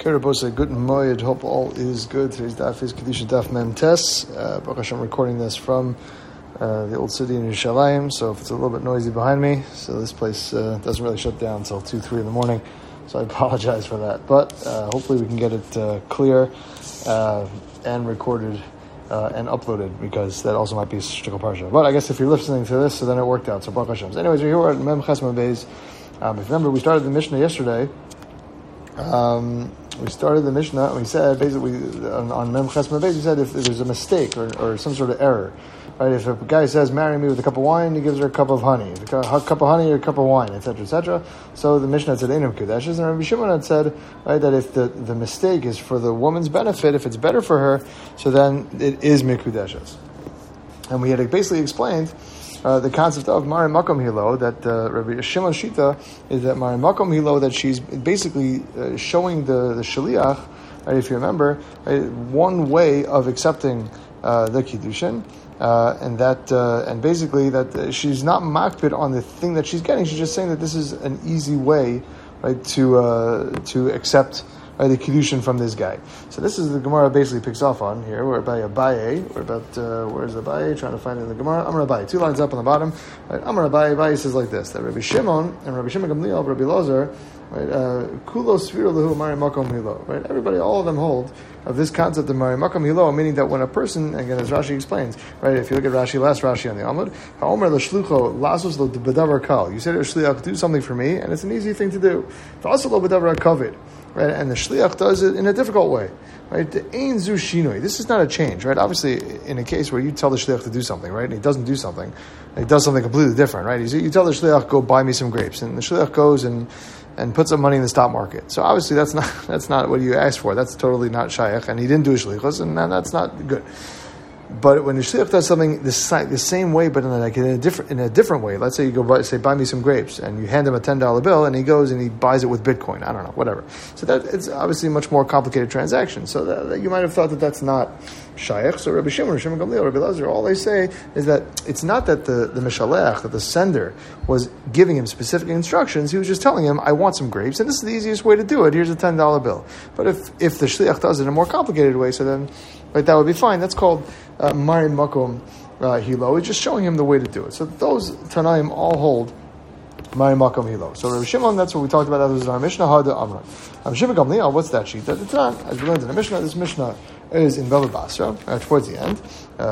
Kerabose, good moed. Hope all is good. Today's daf is Kedusha Daf Mem Tes. Baruch Hashem, recording this from the old city in Yerushalayim. So if it's a little bit noisy behind me, so this place doesn't really shut down until 2-3 in the morning. So I apologize for that. But hopefully we can get it clear and recorded and uploaded, because that also might be a shtickle parsha. But I guess if you're listening to this, so then it worked out. So Baruch Hashem. So anyways, we're here at Mem Ches Mem Beis. If you remember, we started the Mishnah yesterday. We started the Mishnah and we said, basically, on Mem Ches Mem Beis, we said if there's a mistake or some sort of error, right? If a guy says, marry me with a cup of wine, he gives her a cup of honey. A cup of honey or a cup of wine, etc., etc. So the Mishnah said, Einam Kedeshes, and Rabbi Shimon had said, right, that if the mistake is for the woman's benefit, if it's better for her, so then it is Mikudeshes. And we had basically explained the concept of Mari Makom Hilo, that Rabbi Shimon Shita is that Mari Makom Hilo, that she's basically showing the Shaliach, right, if you remember, right, one way of accepting the Kiddushin, and basically that she's not makpid on the thing that she's getting. She's just saying that this is an easy way, right, to accept the Kiddushin from this guy. So this is the Gemara basically picks off on here. We're by Abaye. We're about, where's Abaye? Trying to find it in the Gemara. Amar Abaye. 2 lines up on the bottom. Right? Amar Abaye. Abaye says like this, that Rabbi Shimon and Rabbi Shimon Gamliel, Rabbi Lazar, right, Kulo Sfiro Lehu Mari Makom Hilo. Right? Everybody, all of them hold of this concept of Mari Makom Hilo, meaning that when a person, again, as Rashi explains, right, if you look at last Rashi on the Amud, Ha'omer L'shlucho Lasos Lo B'davar Kal. You said to Shliach, do something for me, and it's an easy thing to do. V'asa Lo B'davar Kavid. Right, and the shliach does it in a difficult way. Right, the ein zu shinoi. This is not a change. Right, obviously, in a case where you tell the shliach to do something, right, and he doesn't do something, and he does something completely different. Right, you tell the shliach, go buy me some grapes, and the shliach goes and puts some money in the stock market. So obviously, that's not what you asked for. That's totally not shayach, and he didn't do a shlichus, and that's not good. But when the shliach does something the same way, but in a different way, let's say you go buy me some grapes, and you hand him a $10 bill, and he goes and he buys it with Bitcoin. I don't know, whatever. So that it's obviously a much more complicated transaction. So that you might have thought that that's not shayach. So Rabbi Shimon Gamliel, Rabbi Lazar, all they say is that it's not that the mishalech, that the sender was giving him specific instructions. He was just telling him, I want some grapes, and this is the easiest way to do it. Here's a $10 bill. But if the shliach does it in a more complicated way, so then, right, that would be fine. That's called Mari Makom Hilo. It's just showing him the way to do it. So those Tanaim all hold Mari Makom Hilo. So Rabbi Shimon, that's what we talked about. That was in our Mishnah. Hada Amran. Shimon Gamliel, what's that sheet? It's not, as we learned in the Mishnah, this Mishnah is in Bava Basra, towards the end.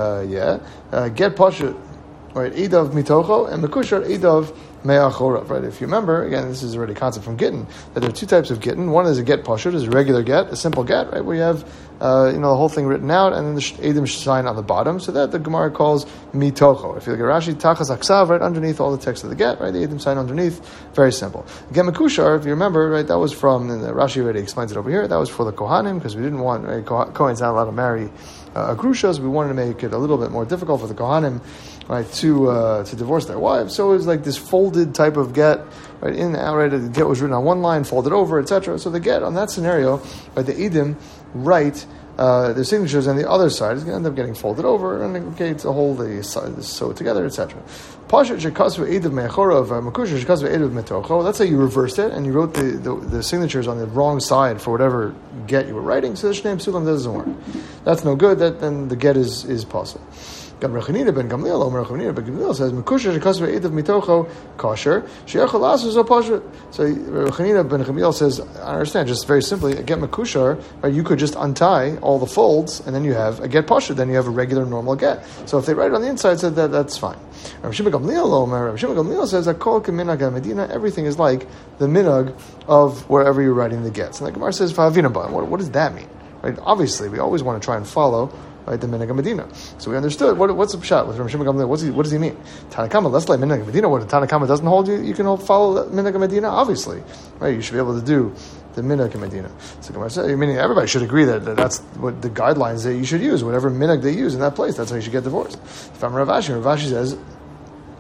Get Pashut, right, Eidav Mitocho, and Mekushar Eidav Me'achorav, right? If you remember, again, this is already a concept from Gittin, that there are two types of Gittin. One is a get pashut, is a regular get, a simple get, right? Where you have, the whole thing written out, and then the Eidim sign on the bottom, so that the Gemara calls mitocho. If you look at Rashi, tachas aksav, right underneath all the text of the get, right? The Eidim sign underneath, very simple. Get mekushar, if you remember, right, that was from, and Rashi already explains it over here, that was for the Kohanim, because we didn't want, right, Kohen's not allowed to marry a grusha, so we wanted to make it a little bit more difficult for the Kohanim, right, to divorce their wives. So it was like this folded type of get, right, in and out, right, the get was written on one line, folded over, etc. So the get, on that scenario, right, the Eidim write their signatures on the other side is going to end up getting folded over, and okay, to hold the sew it together, etc. Pashat shekasvu Eidav me'achorov makusha shekasvu Eidav metocho. Let's say you reversed it and you wrote the signatures on the wrong side for whatever get you were writing. So the Shnei Psulim doesn't work. That's no good. Then the get is possible. Rechanina ben Gamliel, Rechanina ben Gamliel says, "Mekusha shekasvu Eidav mitocho kosher sheyachol lasus o pashat." So Rechanina ben Gamliel says, I understand, just very simply, a get mekushar, right? You could just untie all the folds, and then you have a get pashat. Then you have a regular normal get. So if they write it on the inside, so that's fine. Rabbi Shimon Gamliel says that kol keminag Medina, everything is like the minag of wherever you're writing the gets. And the Gemara says, what does that mean? Right? Obviously, we always want to try and follow, right, the Minhag Medina. So we understood what's the pshat with Rabbi Shimon Gamliel. What does he mean? Tanakama, let's like Minhag Medina. What, Tanakama doesn't hold you? You can follow Minhag Medina, obviously, right? You should be able to do the Minhag Medina. So Gemara says, meaning everybody should agree that that's what the guidelines that you should use. Whatever Minhag they use in that place, that's how you should get divorced. If I'm Rav Ashi says,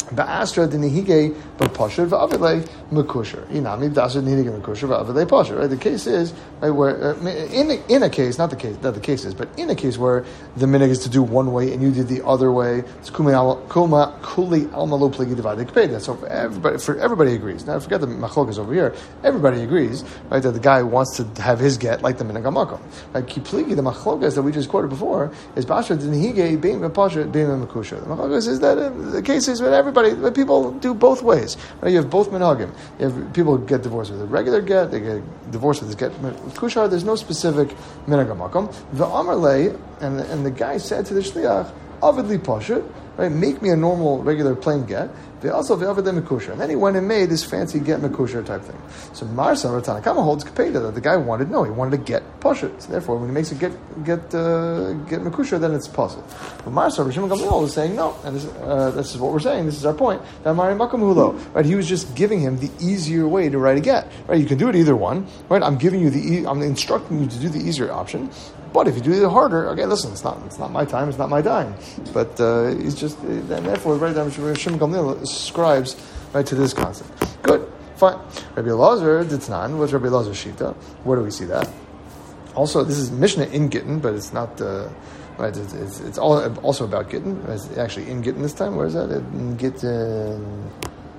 Ba'asra dinihige b'pashur v'avilei mekusher. Inami ba'asra dinihige mekusher v'avilei pashur. Right. The case is right where in a case, not the case is, but in a case where the minig is to do one way and you did the other way. It's kuli alma lo pligi divided kpeda. So everybody agrees. Now forget the machlokas over here. Everybody agrees, right, that the guy wants to have his get like the minig hamakom. Right. Kipligi, the machlokas that we just quoted before, is ba'asra dinihige bein b'pashur bein mekusher. The machlokas is that the case is with everybody. But people do both ways. Right? You have both minhagim. You have people get divorced with a regular get, they get divorced with this get with kushar. There's no specific minhag makom. The amarle and the guy said to the shliach, avidli pashut, right? Make me a normal regular plain get. They also ve'avidli mekusher, and then he went and made this fancy get mekusher type thing. So Marsa Tanakama holds kapeda that the guy wanted to get pashut. So therefore, when he makes a get mekusher, then it's puzzle. But Marsa Rishon Gamliel was saying no, and this is what we're saying. This is our point. That Mari Makam Hulo, right? He was just giving him the easier way to write a get. Right? You can do it either one. Right? I'm instructing you to do the easier option. But if you do it harder, okay, listen, it's not my time, it's not my dime. But he's just, and therefore, right down Shimon Gamliel ascribes right to this concept. Good, fine. Rabbi Elazar Ditznan, what's Rabbi Elazar's shita? Where do we see that? Also, this is Mishnah in Gittin, but it's not. Right, it's all also about Gittin. It's actually in Gittin this time. Where is that? In Gittin.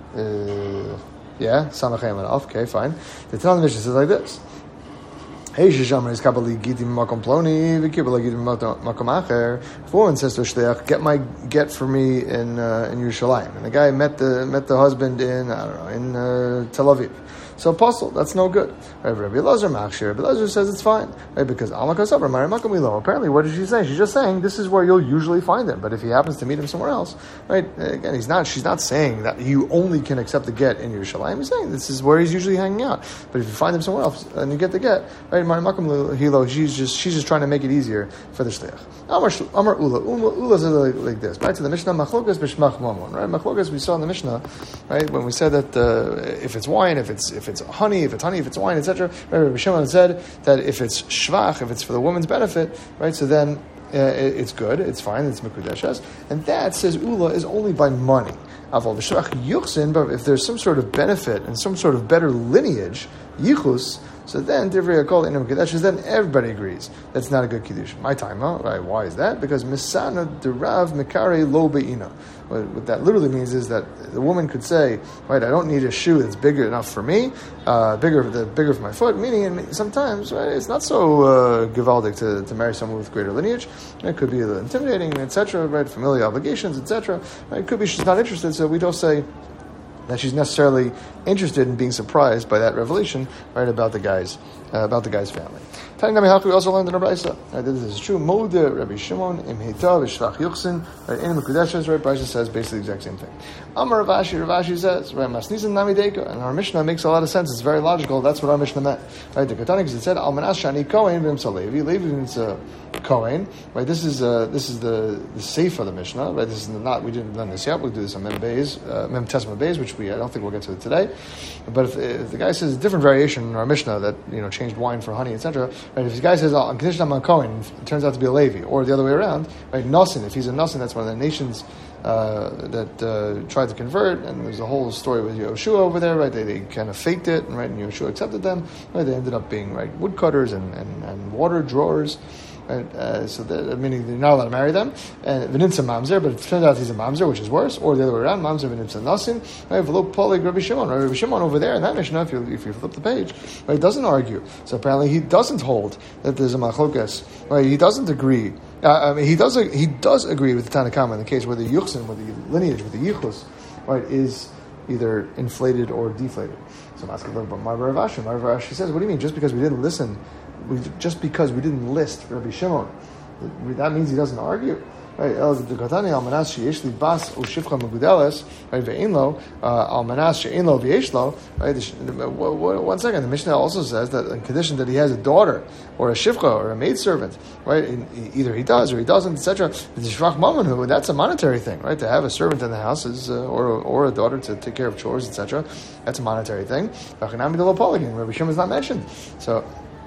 Yeah, Samachem and Alf. Okay, fine. The Tanakh Mishnah says like this. Hey, Shishamar is kabali gitim makom ploni, v'kibala gitim makom acher. If a woman says to a shliach, get my get for me in Yerushalayim, and the guy met the husband in Tel Aviv. So apostle, that's no good. Right? Rabbi Elazar Machshir. Rabbi Elazar says it's fine, right? Because apparently, what did she say? She's just saying this is where you'll usually find him. But if he happens to meet him somewhere else, right? Again, she's not saying that you only can accept the get in Yerushalayim. He's saying this is where he's usually hanging out. But if you find him somewhere else and you get the get, right? She's just trying to make it easier for the shliach. Amar Ula says like this, right? To the Mishnah, machlokas b'shmach mamon, right? Machlokas we saw in the Mishnah, right? When we said that if it's wine, if it's honey, if it's wine, etc. Rabbi Shimon said that if it's shvach, if it's for the woman's benefit, right? So then it's good, it's fine, it's mekudeshes, and that says Ula is only by money. Aval b'shvach yuchsin, but if there's some sort of benefit and some sort of better lineage, yichus. So then, Divrei Hakol Inam Kedushes, then everybody agrees that's not a good Kiddush. My time, huh? Right? Why is that? Because Misana Derav Mikare Lo Be'ina. What that literally means is that the woman could say, right, I don't need a shoe that's bigger enough for me, bigger for my foot, meaning sometimes, right, it's not so gewaldic to marry someone with greater lineage. It could be a little intimidating, etc., right, familial obligations, etc. Right? It could be she's not interested, so we don't say that she's necessarily interested in being surprised by that revelation, right, about the guy's family. We also learned in the Brisa. Right, this is true. Moda Rabbi Shimon im Heitav Shlach Yuchsin. Right, in the Mekudeshes, right, Brisa says basically the exact same thing. Amar Ravashi says, right, Masnisin Nami Deika, and our Mishnah makes a lot of sense. It's very logical. That's what our Mishnah meant. Right, the Katanik it said Almanas Shani Kohen V'Imsa Levi. Levi means Kohen. Right, this is the safe of the Mishnah. Right, this is not. We didn't learn this yet. We'll do this on Mem Tesma Beis, which I don't think we'll get to it today. But if the guy says a different variation in our Mishnah that changed wine for honey, etc. Right, if the guy says I'm conditioned on Kohen, it turns out to be a Levi, or the other way around. Right, Nasin. If he's a Nasin, that's one of the nations that tried to convert, and there's a whole story with Yoshua over there. Right, they kind of faked it, and right, and Yoshua accepted them. Right, they ended up being right woodcutters and water drawers. Right, so meaning you're not allowed to marry them. And V'nimtza mamzer, but it turns out he's a mamzer, which is worse, or the other way around, mamzer v'nimtza nasin. Right, v'lo polig Rabbi Shimon. Rabbi Shimon over there in that Mishnah, if you flip the page, right, doesn't argue. So apparently he doesn't hold that there's a machlokas. Right, he doesn't agree. He does agree with the Tanakhama in the case where the yuchsin, with the lineage, with the yichus, right, is either inflated or deflated. So I'm asking about Mar Ravashi says, what do you mean? Just because we didn't listen? Just because we didn't list Rabbi Shimon, that means he doesn't argue. Right? Almanas she'eshli bas u'shifcha megudeles, right? Ve'inlo almanas she'inlo v'yeshlo. Right? 1 second. The Mishnah also says that in condition that he has a daughter or a shifcha or a maidservant, right? Either he does or he doesn't, etc. The shrach mamanu, that's a monetary thing, right? To have a servant in the house is, or a daughter to take care of chores, etc. That's a monetary thing. Rabbi Shimon is not mentioned, so.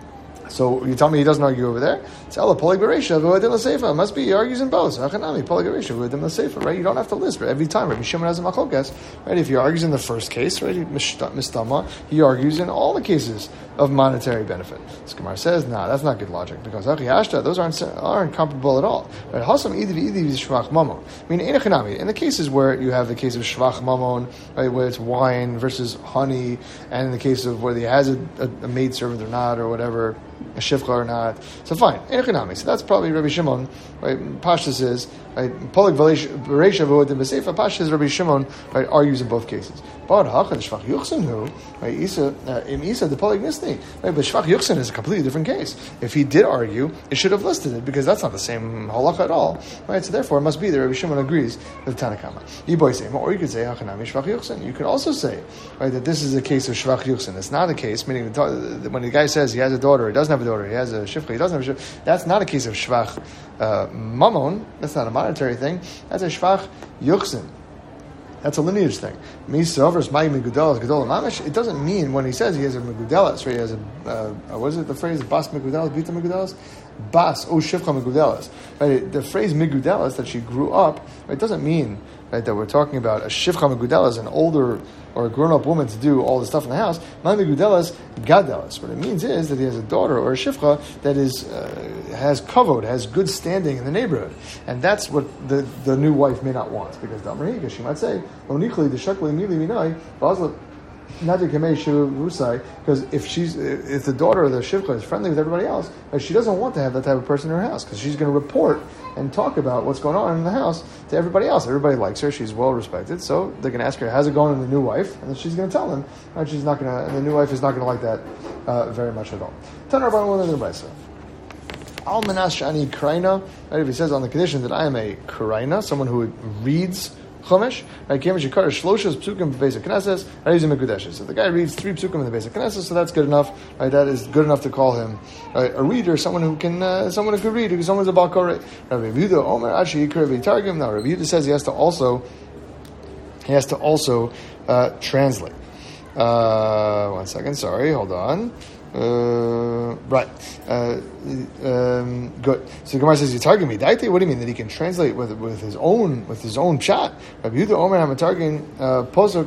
So you tell me he doesn't argue over there? It's Ella Polig Bereisha v'Odim L'Seifa. It must be he argues in both. Hachanami Polig Bereisha v'Odim L'Seifa. Right? You don't have to list every time. Rabbi Shimon has a machlokes. Right? If he argues in the first case, right, mistama, he argues in all the cases of monetary benefit. This Gemara says, nah, that's not good logic because those aren't comparable at all. Right? Hasam Idi Shvach Mamon. I mean, in the cases where you have the case of Shvach Mamon, right, where it's wine versus honey, and in the case of whether he has a maidservant or not or whatever, a shifcha or not, so fine, economics. So that's probably Rabbi Shimon. Right? Pashtus is right. Polig Bereisha v'Odim B'Seifa. Pashtus Rabbi Shimon right argues in both cases. But Hachan Shvach Yuchsin who right Isa the Polig Nisni. Right, but Shvach Yuchsin is a completely different case. If he did argue, it should have listed it because that's not the same halacha at all. Right, so therefore it must be that Rabbi Shimon agrees with Tanakama. Or you could say Hachanami Shvach Yuchsin. You could also say right that this is a case of Shvach Yuchsin. It's not a case meaning when the guy says he has a daughter, he doesn't have a daughter, he has a shifcha, he doesn't have a shifcha. That's not a case of Shvach Mamon. That's not a monetary thing. That's a Shvach Yuchsin. That's a lineage thing. It doesn't mean when he says he has a megudelas, right? He has a what is it? The phrase bas megudelas, bita megudelas, bas o shivcha megudelas. Right? The phrase megudelas that she grew up, right, doesn't mean right that we're talking about a shivcha megudelas, an older or a grown-up woman to do all the stuff in the house. Ma megudelas gadelas. What it means is that he has a daughter or a shivcha that is has kavod, has good standing in the neighborhood, and that's what the new wife may not want because she might say, because if the daughter of the shivcha is friendly with everybody else, she doesn't want to have that type of person in her house because she's going to report and talk about what's going on in the house to everybody else. Everybody likes her; she's well respected. So they're going to ask her, "How's it going?" in the new wife, and then she's going to tell them. And she's not going to. And the new wife is not going to like that very much at all. Almanas shani kraina. Right? If he says on the condition that I am a kraina, someone who reads Chumash, right? Shikar Shloshas Psukim Basic Knesses, right? He's a Mekudeshes. So the guy reads 3 Psukim in the Basic Knesses, so that's good enough, right? That is good enough to call him right? A reader, someone who can read, because someone's a Balkorei. Rabbi Yehuda Omer Ashi Yikra V'Targim. Now Rabbi Yehuda says he has to also translate. 1 second, sorry, hold on. Right. Good. So the Gemara says, "Yitargim midaite." What do you mean that he can translate with his own pshat? Rabbi Yehuda Omer Hamatargim posuk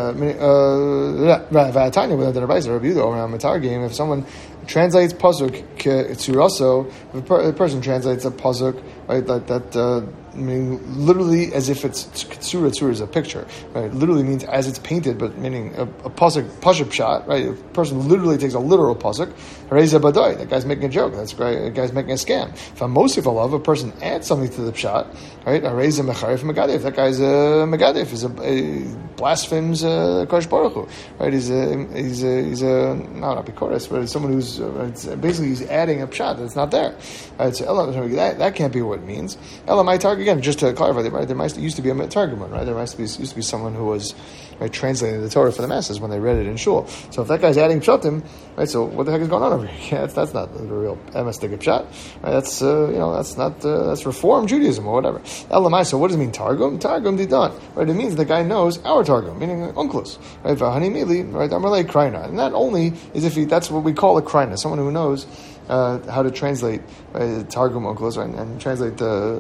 v'atanya with the Rabbi Yehuda Omer Hamatargim. If someone translates pasuk tzuraso, if a person translates a pasuk right that meaning literally as if it's tsura. Tsura is a picture, right? Literally means as it's painted, but meaning a pasuk shot, right? A person literally takes a literal pasuk. Hareza badoy, that guy's making a joke. That's great. That guy's making a scam. If I'm mosif alav, a person adds something to the pshat, right? Hareza mecharif megadif. That guy's a megadif. Is a blasphemes Kodesh Baruch Hu, right? He's a not bikoris, but it's someone who's basically he's adding a pshat that's not there. Right? So that can't be what it means. Elamai target. Again, just to clarify, there used to be a targuman, right? There used to be someone who was right, translating the Torah for the masses when they read it in shul. So if that guy's adding pshatim, right? So what the heck is going on over here? Yeah, that's not the real emes pshat. Right? That's Reform Judaism or whatever. Elamai. So what does it mean targum? Targum didon. Right? It means the guy knows our targum, meaning unklus. Right? V'hani mili. Right? Amalei kraina. And that only is if that's what we call a kraina, someone who knows how to translate Targum Onkelos and translate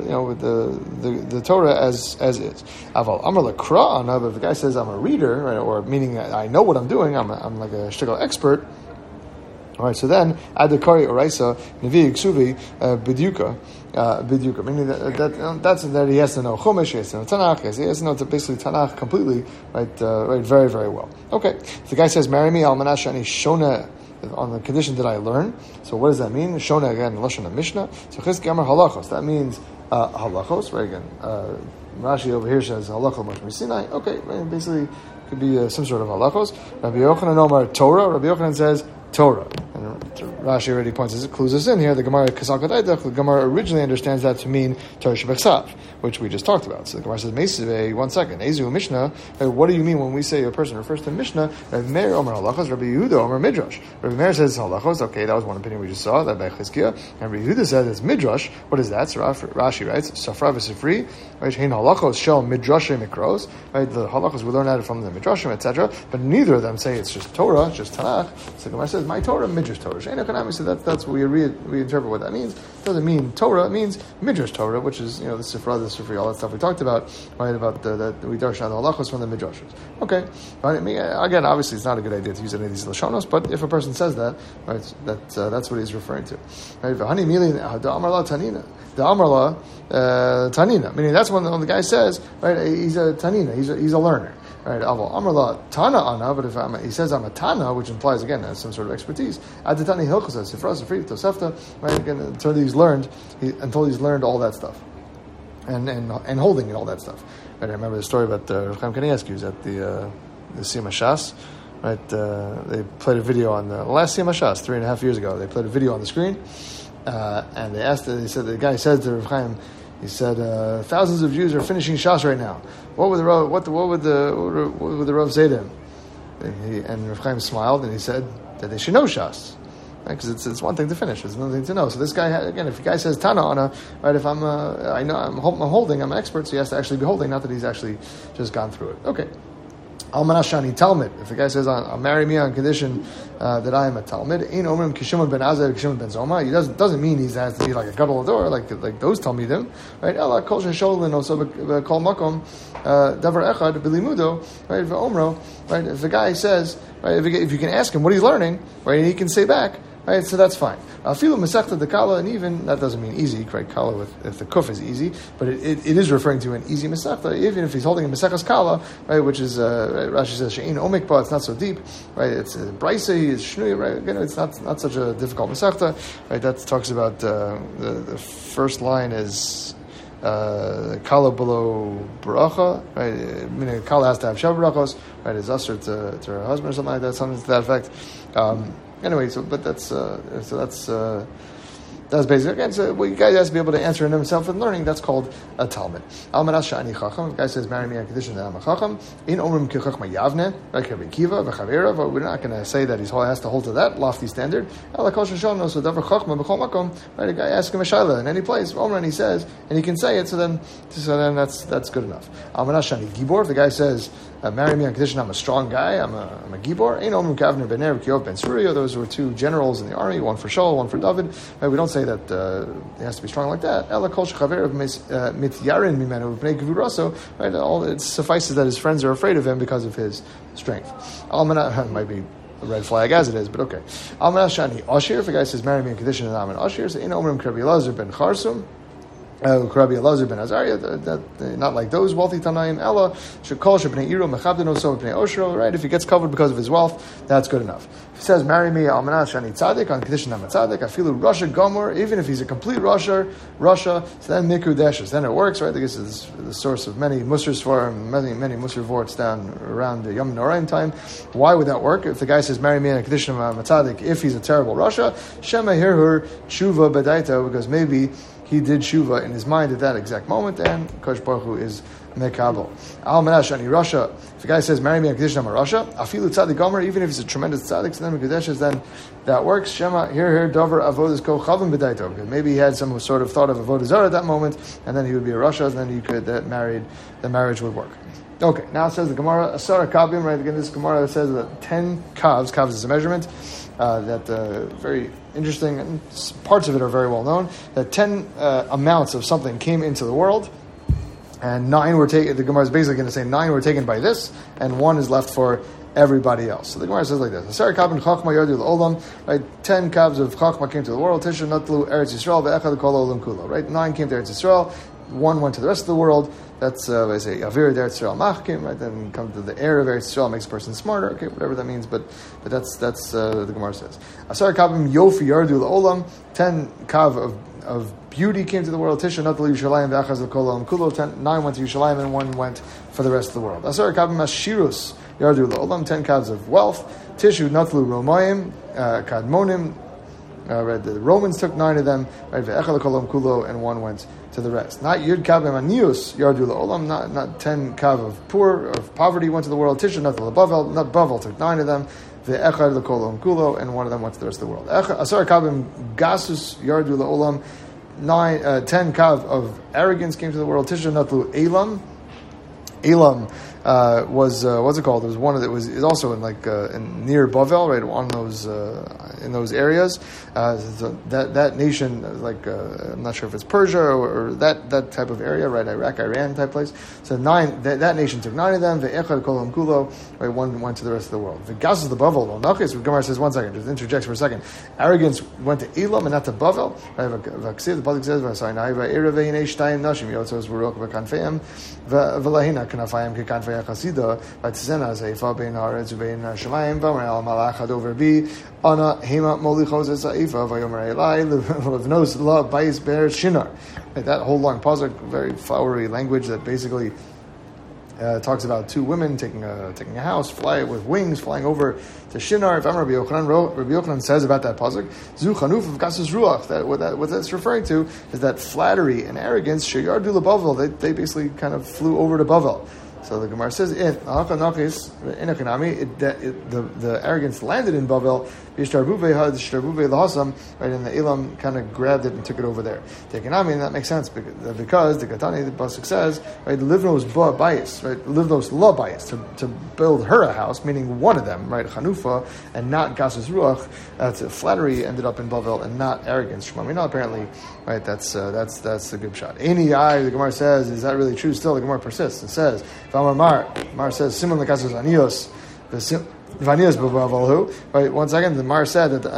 the Torah as is. Aval Amar Lakra, but if the guy says I'm a reader, right, or meaning I know what I'm doing, I'm like a shtickle expert. All right, so then Adakari Oraisa Nevi Iksuvi Bidyuka. Meaning that's that he has to know Chumash, he has to know Tanakh, he has to know basically Tanakh completely, right, very, very well. Okay, if the guy says, "Marry me, Almanash Ani Shona," on the condition that I learn. So what does that mean? Shona again, Lashon Mishnah. So Chizki Amar halachos. That means halachos. Right again. Rashi over here says halachos Moshe Sinai. Okay, basically could be some sort of halachos. Rabbi Yochanan Omar Torah. Rabbi Yochanan says Torah. And Rashi already clues us in here. The Gemara the Gemara originally understands that to mean Torah Shebechsav, which we just talked about. So the Gemara says, Meisivei, 1 second, Ezu Mishnah. What do you mean when we say a person refers to Mishnah? Rabbi Meir Omer Halachos, Rabbi Yehuda Omer Midrash. Rabbi Meir says Halachos. Okay, that was one opinion we just saw. That by Chizkiah. And Rabbi Yehuda says it's Midrash. What is that? So Rashi writes, Safra v'Sifri. Right, Hein Halachos shel Midrashim Mikros. Right, the Halachos we learn out from the Midrashim, etc. But neither of them say it's just Torah, just Tanakh. So the Gemara says says my Torah, Midrash Torah. Shein economics, so that's what we reinterpret what that means. It doesn't mean Torah, it means Midrash Torah, which is the Sifra, all that stuff we talked about, right? About that we darshan the halachos from the Midrashos. Okay, right? I mean, again, obviously, it's not a good idea to use any of these lashonos, but if a person says that, right, that's what he's referring to. Right? V'hani milin da amar la tanina, da amar la tanina. Meaning that's when the guy says, right, he's a tanina, he's a learner. Right, Amrla Tana Ana, but if he says I'm a Tana, which implies again some sort of expertise. Adatani Hilchos Sifras Sifrit Tosefta, right? Again, until he's learned all that stuff, and holding and all that stuff. Right, I remember the story about Rav Chaim Kanievsky who's at the Siyam Shas. Right, they played a video on the last Siyam Shas 3.5 years ago. They played a video on the screen, and they asked. They said the guy said to Rav Chaim. He said, thousands of Jews are finishing Shas right now. What would the Rav say to him? And Rav Chaim smiled and he said that they should know Shas. Right? Because it's one thing to finish, it's another thing to know. So this guy, again, if the guy says Tana Ana, right, if I'm holding, I'm an expert, so he has to actually be holding, not that he's actually just gone through it. Okay. Almanashani Talmud. If the guy says, "I'll marry me on condition that I am a Talmud," Ein Omrim Kishimon ben Azar Kishimon ben Zoma. He doesn't mean he has to be like a gadol ador, like those Talmidim, right? Ela Kol Shesholin also Kol Makom Davar Echad Bilimudo, right? V'Omro, right? If the guy says, right, if you can ask him what he's learning, right, and he can say back, right, so that's fine. Afilu Masechta de Kala, and even that doesn't mean easy, right? Kala if the kuf is easy, but it is referring to an easy Masechta, even if he's holding a Masechas Kala, right? Which is Rashi says She'ein Omikba, it's not so deep, right? It's Braisei, it's Shnui, right? Again, it's not such a difficult Masechta, right? That talks about the first line is Kala below Baracha, right? Meaning Kala has to have Shav Barachos, right? It's usher to her husband or something like that, something to that effect. Anyway, that's basic. Again, so you guys has to be able to answer in himself and learning. That's called a Talmud. Almanas shani chacham. The guy says, "Marry me on condition that I'm a chacham." In omrim kechachma yavne, like Rabbi Kiva v'chavera. But we're not going to say that he has to hold to that lofty standard. Ela kol shashono, so davar chachma b'chol makom. Right, a guy asks him a shaila in any place. Omrim, and he says, and he can say it. So then that's good enough. Almanas shani gibor. If the guy says, "Marry me on condition I'm a strong guy, I'm a gibor." Ein omrim kavner ben ner Kiov ben Surya. Those were two generals in the army, one for Shaul, one for David. Right, we don't say that he has to be strong like that. Ela kol shechaver mityarin mimenu b'nei gevuraso. Right, it suffices that his friends are afraid of him because of his strength. Almanah might be a red flag as it is, but okay. Almanah shani ashir. If a guy says marry me in condition that I'm an ashir, so in omrim Rabbi Elazar ben Charsum. Rabbi Elazar ben Azariah, not like those wealthy Tanaim. Ella shekol shebnei iro mechabdeno so bnei oshro. Right, if he gets covered because of his wealth, that's good enough. If he says marry me almanah shani tzaddik on condition I'm a tzaddik, I feel Russia gomer, even if he's a complete Russia, so then miku deshes, then it works. Right, this is the source of many musars for many musar vorts down around the Yom Noraim time. Why would that work? If the guy says marry me on a condition I'm a tzaddik, if he's a terrible Russia, shema hirhur tshuva bedaita, because maybe he did shuva in his mind at that exact moment, and Kosh Baruch Hu is mekabel. Al Manash ani Rasha. If the guy says, "Marry me on condition I'm a Rasha," afilu tzaddik gomer, even if he's a tremendous tzaddik, so then Mekudeshes, then that works. Shema here dover avodas ko chavim b'daito. Because maybe he had some sort of thought of avodah zarah at that moment, and then he would be a Rasha, and then he could the marriage would work. Okay, now it says the Gemara Asara Kavim. Right, again, this Gemara says that 10 kavs. Kavs is a measurement. That very interesting, and parts of it are very well known, that 10 amounts of something came into the world, and 9 were taken. The Gemara is basically going to say 9 were taken by this, and 1 is left for everybody else. So the Gemara says like this: Asar kavim chachma yardu l'olam. Right, 10 kavs of chachma came to the world. Tisha natlu Eretz Yisrael ve'echad kol olam kulo. Right, 9 came to Eretz Yisrael. 1 went to the rest of the world. That's they say Avir Eretz Yisrael Machkim, right? Then come to the air of Eretz Yisrael, makes a person smarter. Okay, whatever that means, but that's the Gemara says. Asar kavim yofi yardu la'olam. 10 kav of beauty came to the world. Tisha natlu Yushalayim ve'achaz kol olam kulo. 9 went to Yushalayim and 1 went for the rest of the world. Asar kavim ashirus yardu la'olam. 10 kavs of wealth. Tishu natlu romayim kadmonim. The Romans took 9 of them, right? Ve'echad kol olam kulo, and 1 went to the rest. Not Yud Kav Anius Yardu La'olam, not 10 Kav of poverty went to the world. Tisha not Bavel took 9 of them. Ve'echad L'Kol Olam Kulo, and 1 of them went to the rest of the world. Asar Kavim Gasus Yardu La'olam, 10 Kav of arrogance came to the world. Tisha Natlu Elam was what's it called? It was one of is also in near Bavel, right? On those in those areas. So that nation, I'm not sure if it's Persia or that type of area, right? Iraq, Iran type place. So that nation took 9 of them. The Echad Kolam Kulo, right? One went to the rest of the world. The Gas is the Bavel. Nachis. Gemara says 1 second. Just interjects for a second. Arrogance went to Elam and not to Bavel. Right? The Pasuk says, "V'asayinai v'era v'hinei shtayim nashim yotzos v'ruach v'kanfeim v'lahina kanafayim kekanfei chasida v'tzena zeifa bein haaretz u'bein hashamayim v'amar al malach hadover bi ana hema molichos esaifa v'yomer elai l'vnos la bais ber shinar." That whole long pasuk, very flowery language that basically talks about 2 women taking a house, fly with wings, flying over to Shinar. If Rabbi Yochanan says about that pasuk, Zu chanuf of gasus ruach. What that's referring to is that flattery and arrogance. Sheyardu leBavel. They basically kind of flew over to Bavel. So the Gemara says, the arrogance landed in Bavel, right, and the Elam kind of grabbed it and took it over there. And that makes sense because the Katani, the Pasuk says, right, livnos ba bias, right, livnos la bias, to build her a house, meaning one of them, right, Chanufa, and not Gasus Ruach. Flattery ended up in Bavel and not arrogance. Shmamina, apparently, right, that's the good shot. Any eye, the Gemara says, is that really true? Still, the Gemara persists. It says, Mar says, Simon Lekasus Anios, Vanias Bavalhu. Right, 1 second. The Mar said that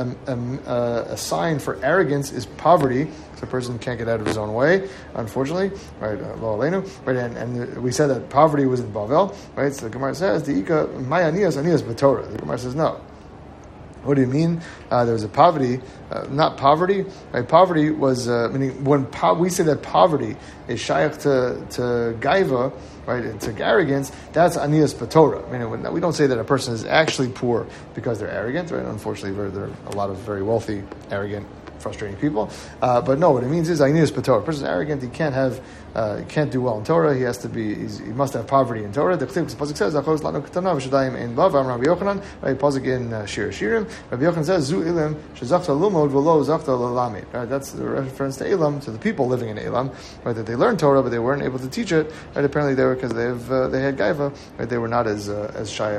a sign for arrogance is poverty. So a person can't get out of his own way, unfortunately. Right, right, and we said that poverty was in Bavel. Right, so the Gemara says, the Ika Mayanias Anias Batorah. The Gemara says, no. What do you mean? There was a poverty, not poverty. Right? Poverty was meaning when we say that poverty is shaykh to gaiva, right, and to arrogance. That's anias patora. I mean, we don't say that a person is actually poor because they're arrogant. Right? Unfortunately, there are a lot of very wealthy, arrogant, frustrating people. But no, what it means is anias patora. A person is arrogant. He can't do well in Torah. He must have poverty in Torah. The pasuk says, "Achos lanu ketana v'shadayim ein bav." Rabbi Yochanan, right? Pasuk in Shir Shirim. Rabbi Yochanan says, "Zu ilim shezachta lumod v'lo zachta lalamid." Right? That's the reference to Elam, to the people living in Elam, right? That they learned Torah, but they weren't able to teach it. Right? Apparently, they were because they had gaiva. Right? They were not as shaykh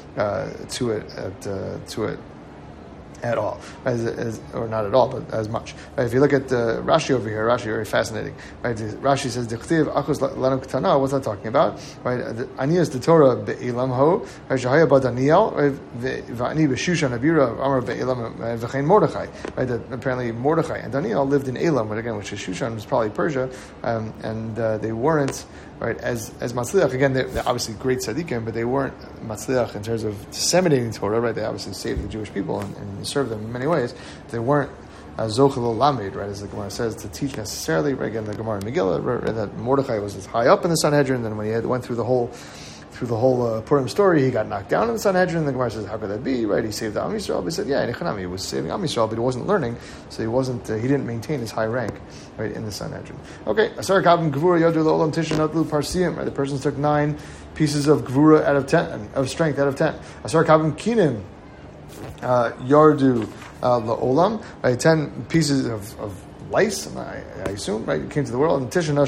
to it at all, or not at all, but as much. Right? If you look at Rashi over here, Rashi very fascinating. Right? Rashi says, "Dechtiv achos lanu ketana." What's that talking about? Right? Anias the Torah be'elam ho. Shahaya ba Daniel. Va'ani b'Shushan abira amar be'elam v'chein Mordechai. Right? That apparently Mordechai and Daniel lived in Elam, but again, which is Shushan, was probably Persia, and they weren't. Right, as Matzliach, again, they're obviously great tzaddikim, but they weren't Matzliach in terms of disseminating Torah, right? They obviously saved the Jewish people and served them in many ways. They weren't Zochel Lamed, right, as the Gemara says, to teach necessarily. Right, again, the Gemara in Megillah, right, that Mordechai was as high up in the Sanhedrin, and when he went through the whole Purim story, he got knocked down in the Sanhedrin. The Gemara says, how could that be? Right? He saved the Am Yisrael. But he said, yeah, he was saving Am Yisrael, but he wasn't learning, so he didn't maintain his high rank, right, in the Sanhedrin. Okay, Asar Kabim Gvura Yodu L'Olam Tisha Notlu Parsiim. Right, the persons took 9 pieces of Gvura out of 10, of strength out of 10. Asar Kabim Kinim Yardu L'Olam. Right, 10 pieces of lice, I assume, right, came to the world. And Tisha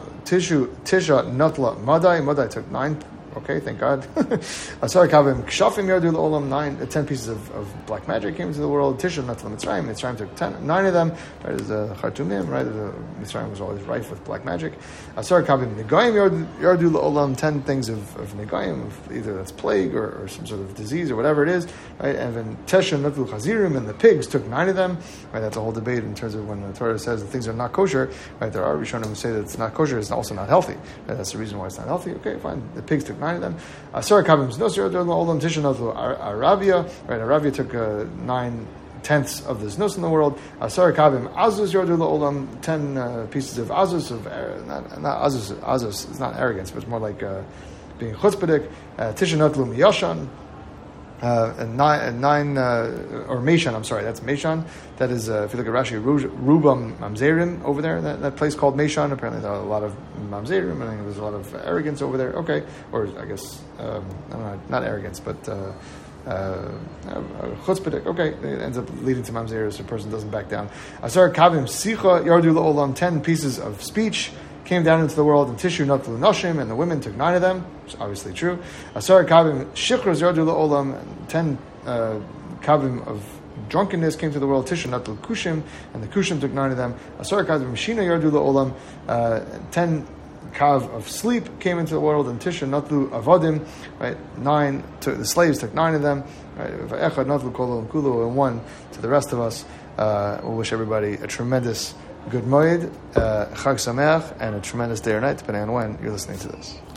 Notla Madai took 9. Okay, thank God. Asar Kavim Kshafim Yardu L'Olam, 10 pieces of black magic came into the world. Tisha Notla Mitzrayim. Mitzrayim took 9 of them. Right, as the Khartoumim, right? Mitzrayim was always rife with black magic. Asar Kavim Negayim Yardu L'Olam, 10 things of Negayim, either that's plague or some sort of disease or whatever it is. Right, and then Tesha Notlu Chazirim, and the pigs took 9 of them. Right, that's a whole debate in terms of when the Torah says that things are not kosher. Right, there are Rishonim who say that it's not kosher, it's also not healthy. Right, that's the reason why it's not healthy. Okay, fine. The pigs took 9 of them. Asar Kabim Znos Yardu L'Olam Tisha Notlu Arabia. Right, Arabia took 9/10 of the Znos in the world. Asar Kabim Azus Yardu L'Olam, 10 pieces of Azus, not Azus is not arrogance, but it's more like being chutzpahdik. Tisha Notlu Miyashan. And 9 or Meshan, I'm sorry, that's Meshan. That is, if you look at Rashi, Rubam Mamzerim over there, that place called Meshan. Apparently there are a lot of Mamzerim, and I think there's a lot of arrogance over there. Okay, or I guess, I don't know, not arrogance, but chutzpahdik. Okay, it ends up leading to Mamzerim, so a person doesn't back down. Asar Kavim Sicha Yardu L'Olam, 10 pieces of speech came down into the world, and Tishu Natlu Noshim, and the women took 9 of them, which is obviously true. Asar Kavim Shikros Yardu La'olam, 10 Kavim of drunkenness came to the world, Tishu Natlu Kushim, and the Kushim took 9 of them. Asar Kavim Shina Yardu La'olam, 10 Kav of sleep came into the world, and Tisha Natlu Avadim, right? 9 the slaves took 9 of them, right? Echad Natlu Kolo and Kulu, and 1 to the rest of us. We'll wish everybody a tremendous good moed, Chag Sameach, and a tremendous day or night, depending on when you're listening to this.